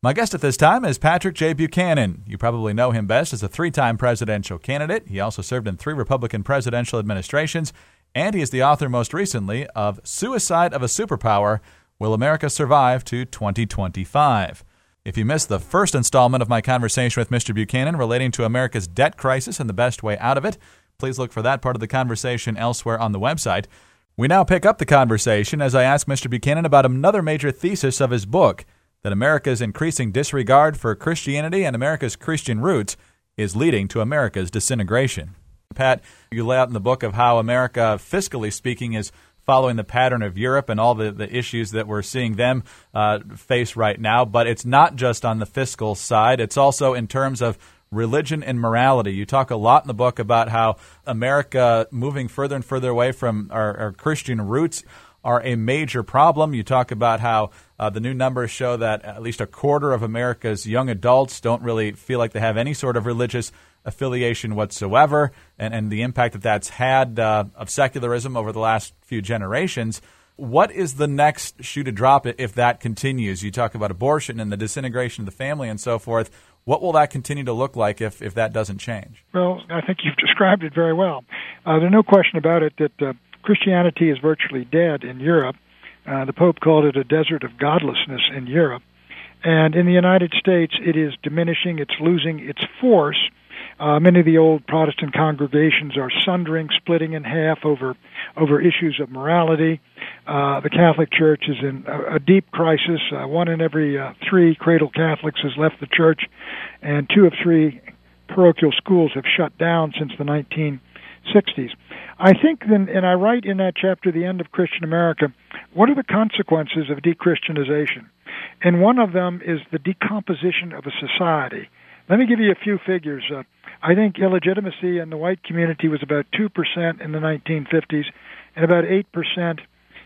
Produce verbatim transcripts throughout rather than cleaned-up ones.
My guest at this time is Patrick J. Buchanan. You probably know him best as a three-time presidential candidate. He also served in three Republican presidential administrations, and he is the author most recently of Suicide of a Superpower, Will America Survive to twenty twenty-five? If you missed the first installment of my conversation with Mister Buchanan relating to America's debt crisis and the best way out of it, please look for that part of the conversation elsewhere on the website. We now pick up the conversation as I ask Mister Buchanan about another major thesis of his book, that America's increasing disregard for Christianity and America's Christian roots is leading to America's disintegration. Pat, you lay out in the book of how America, fiscally speaking, is following the pattern of Europe and all the, the issues that we're seeing them uh, face right now. But it's not just on the fiscal side. It's also in terms of religion and morality. You talk a lot in the book about how America moving further and further away from our, our Christian roots are a major problem. You talk about how uh, the new numbers show that at least a quarter of America's young adults don't really feel like they have any sort of religious affiliation whatsoever, and, and the impact that that's had uh, of secularism over the last few generations. What is the next shoe to drop if that continues? You talk about abortion and the disintegration of the family and so forth. What will that continue to look like if, if that doesn't change? Well, I think you've described it very well. Uh, there's no question about it that uh, Christianity is virtually dead in Europe. Uh, the Pope called it a desert of godlessness in Europe. And in the United States, it is diminishing. It's losing its force. Uh, many of the old Protestant congregations are sundering, splitting in half over over issues of morality. Uh, the Catholic Church is in a, a deep crisis. Uh, one in every uh, three cradle Catholics has left the church, and two of three parochial schools have shut down since the nineteen sixties. I think, then, and I write in that chapter, The End of Christian America, what are the consequences of de-Christianization? And one of them is the decomposition of a society. Let me give you a few figures. Uh, I think illegitimacy in the white community was about two percent in the nineteen fifties and about eight percent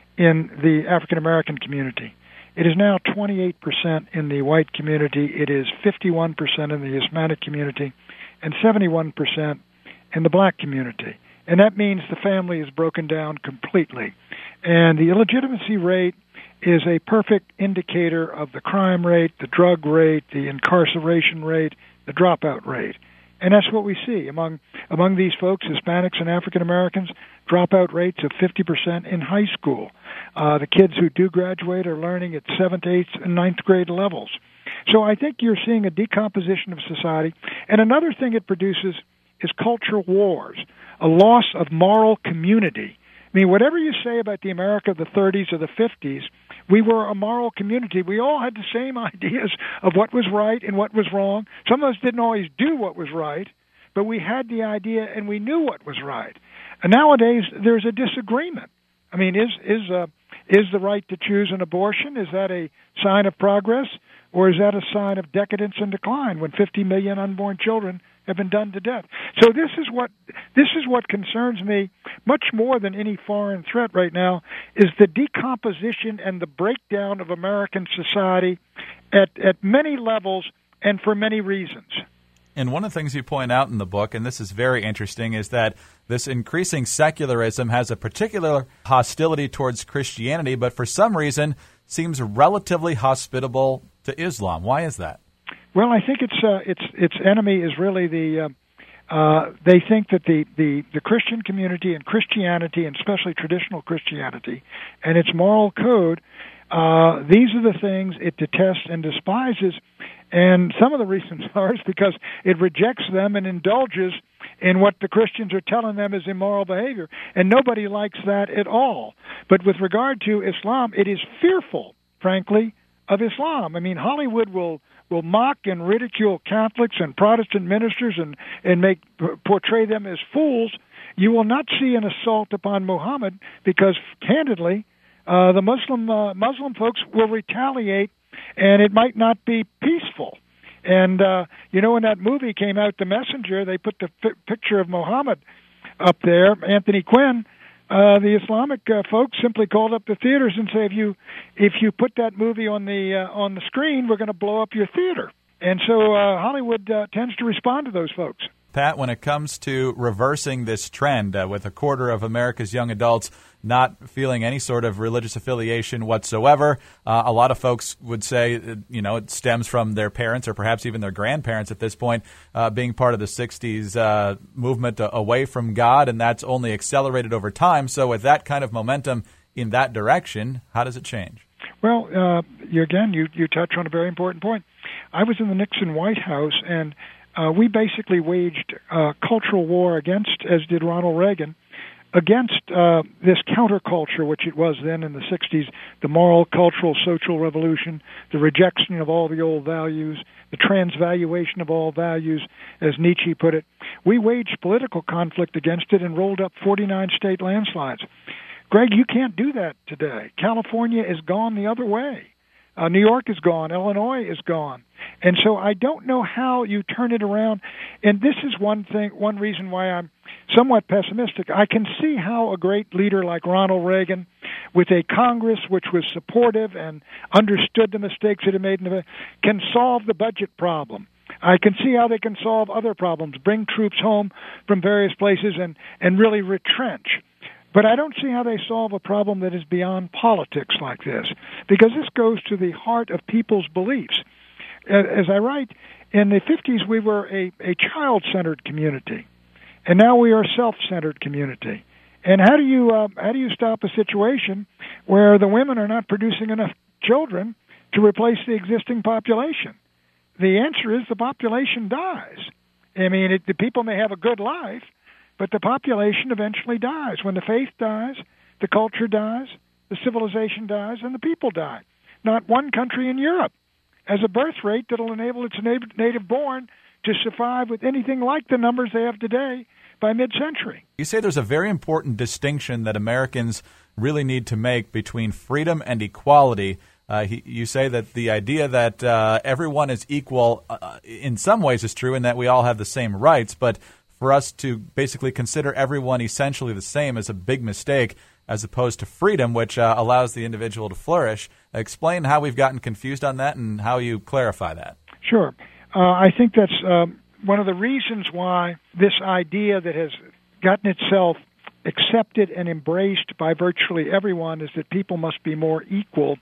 in the African-American community. It is now twenty-eight percent in the white community. It is fifty-one percent in the Hispanic community and seventy-one percent in the black community. And that means the family is broken down completely. And the illegitimacy rate is a perfect indicator of the crime rate, the drug rate, the incarceration rate, the dropout rate. And that's what we see. Among among these folks, Hispanics and African Americans, dropout rates of fifty percent in high school. Uh, the kids who do graduate are learning at seventh, eighth, and ninth grade levels. So I think you're seeing a decomposition of society. And another thing it produces is cultural wars, a loss of moral community. I mean, whatever you say about the America of the thirties or the fifties, we were a moral community. We all had the same ideas of what was right and what was wrong. Some of us didn't always do what was right, but we had the idea and we knew what was right. And nowadays, there's a disagreement. I mean, is is uh, is the right to choose an abortion, is that a sign of progress, or is that a sign of decadence and decline when fifty million unborn children have been done to death? So this is what this is what concerns me much more than any foreign threat right now, is the decomposition and the breakdown of American society at, at many levels and for many reasons. And one of the things you point out in the book, and this is very interesting, is that this increasing secularism has a particular hostility towards Christianity, but for some reason seems relatively hospitable to Islam. Why is that? Well, I think its uh, its its enemy is really the. Uh, uh, they think that the, the, the Christian community and Christianity, and especially traditional Christianity, and its moral code, uh, these are the things it detests and despises. And some of the reasons are is because it rejects them and indulges in what the Christians are telling them is immoral behavior. And nobody likes that at all. But with regard to Islam, it is fearful, frankly, of Islam. I mean, Hollywood will will mock and ridicule Catholics and Protestant ministers and, and make portray them as fools. You will not see an assault upon Muhammad because, candidly, uh, the Muslim uh, Muslim folks will retaliate, and it might not be peaceful. And, uh, you know, when that movie came out, The Messenger, they put the f- picture of Muhammad up there, Anthony Quinn. Uh, the Islamic uh, folks simply called up the theaters and say, if you if you put that movie on the uh, on the screen, we're going to blow up your theater. And so uh, Hollywood uh, tends to respond to those folks. Pat, when it comes to reversing this trend uh, with a quarter of America's young adults not feeling any sort of religious affiliation whatsoever, uh, a lot of folks would say, uh, you know, it stems from their parents or perhaps even their grandparents at this point uh, being part of the sixties uh, movement uh, away from God, and that's only accelerated over time. So with that kind of momentum in that direction, how does it change? Well, uh, you, again, you, you touch on a very important point. I was in the Nixon White House, and uh, we basically waged uh, cultural war against, as did Ronald Reagan, against uh, this counterculture, which it was then in the sixties, the moral, cultural, social revolution, the rejection of all the old values, the transvaluation of all values, as Nietzsche put it. We waged political conflict against it and rolled up forty-nine state landslides. Greg, you can't do that today. California is gone the other way. Uh, New York is gone. Illinois is gone. And so I don't know how you turn it around. And this is one thing, one reason why I'm somewhat pessimistic. I can see how a great leader like Ronald Reagan, with a Congress which was supportive and understood the mistakes it had made, in the, can solve the budget problem. I can see how they can solve other problems, bring troops home from various places and, and really retrench. But I don't see how they solve a problem that is beyond politics like this, because this goes to the heart of people's beliefs. As I write, in the fifties we were a, a child-centered community, and now we are a self-centered community. And how do you uh, how do you stop a situation where the women are not producing enough children to replace the existing population? The answer is the population dies. I mean, it, the people may have a good life, but the population eventually dies. When the faith dies, the culture dies, the civilization dies, and the people die. Not one country in Europe has a birth rate that will enable its native-born to survive with anything like the numbers they have today by mid-century. You say there's a very important distinction that Americans really need to make between freedom and equality. Uh, he, you say that the idea that uh, everyone is equal uh, in some ways is true, in that we all have the same rights, but for us to basically consider everyone essentially the same is a big mistake, as opposed to freedom, which uh, allows the individual to flourish. Explain how we've gotten confused on that and how you clarify that. Sure. Uh, I think that's um, one of the reasons why this idea that has gotten itself accepted and embraced by virtually everyone is that people must be more equal,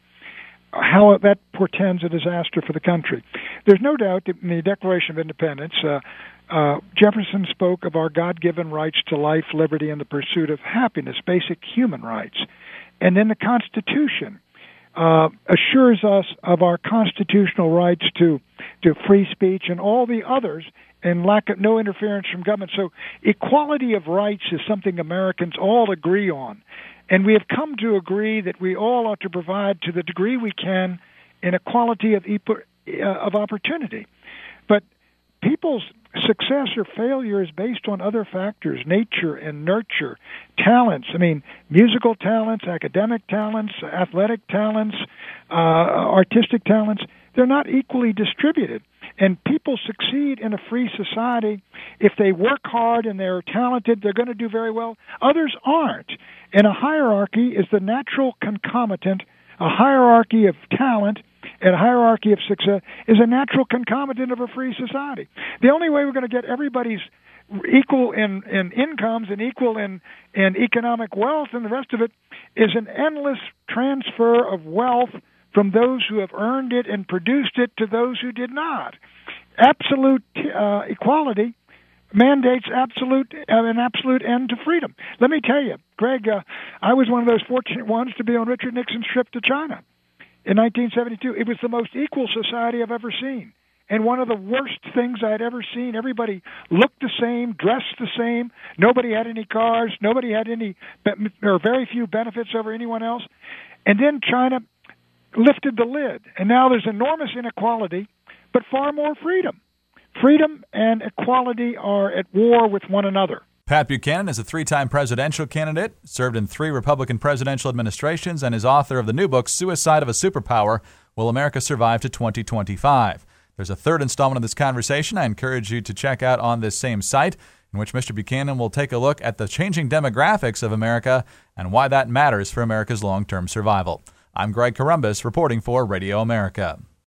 how that portends a disaster for the country. There's no doubt that in the Declaration of Independence, uh, uh, Jefferson spoke of our God-given rights to life, liberty, and the pursuit of happiness, basic human rights. And then the Constitution uh, assures us of our constitutional rights to, to free speech and all the others, and lack of no interference from government. So equality of rights is something Americans all agree on. And we have come to agree that we all ought to provide, to the degree we can, an equality of, uh, of opportunity. But people's success or failure is based on other factors, nature and nurture, talents. I mean, musical talents, academic talents, athletic talents, uh, artistic talents. They're not equally distributed. And people succeed in a free society if they work hard and they're talented, they're going to do very well. Others aren't. And a hierarchy is the natural concomitant. A hierarchy of talent and a hierarchy of success is a natural concomitant of a free society. The only way we're going to get everybody's equal in, in incomes and equal in, in economic wealth and the rest of it is an endless transfer of wealth from those who have earned it and produced it to those who did not. Absolute uh, equality mandates absolute uh, an absolute end to freedom. Let me tell you, Greg, uh, I was one of those fortunate ones to be on Richard Nixon's trip to China in nineteen seventy-two. It was the most equal society I've ever seen, and one of the worst things I'd ever seen. Everybody looked the same, dressed the same. Nobody had any cars. Nobody had any, or very few benefits over anyone else. And then China lifted the lid, and now there's enormous inequality, but far more freedom. Freedom and equality are at war with one another. Pat Buchanan is a three-time presidential candidate, served in three Republican presidential administrations, and is author of the new book, Suicide of a Superpower, Will America Survive to twenty twenty-five? There's a third installment of this conversation I encourage you to check out on this same site, in which Mister Buchanan will take a look at the changing demographics of America and why that matters for America's long-term survival. I'm Greg Corombos, reporting for Radio America.